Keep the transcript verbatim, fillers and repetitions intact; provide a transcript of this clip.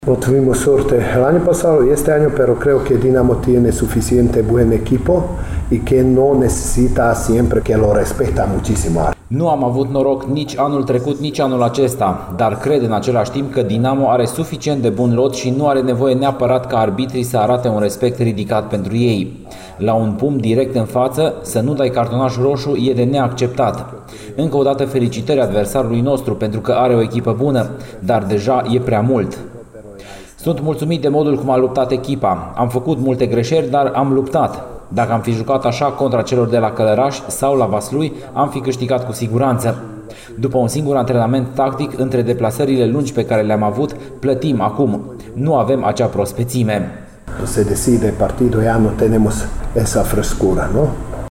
No tuvimos suerte el año pasado y este año, pero creo que Dinamo tiene suficiente buen equipo y que no necesita siempre que lo respeta muchísimo. Nu am avut noroc nici anul trecut, nici anul acesta, dar cred în același timp că Dinamo are suficient de bun lot și nu are nevoie neapărat ca arbitrii să arate un respect ridicat pentru ei. La un pumn direct în față, să nu dai cartonaș roșu e de neacceptat. Încă o dată felicitări adversarului nostru pentru că are o echipă bună, dar deja e prea mult. Sunt mulțumit de modul cum a luptat echipa. Am făcut multe greșeli, dar am luptat. Dacă am fi jucat așa contra celor de la Călăraș sau la Vaslui, am fi câștigat cu siguranță. După un singur antrenament tactic, între deplasările lungi pe care le-am avut, plătim acum. Nu avem acea prospețime. Se decide partido, ya no tenemos esa frescura, ¿no?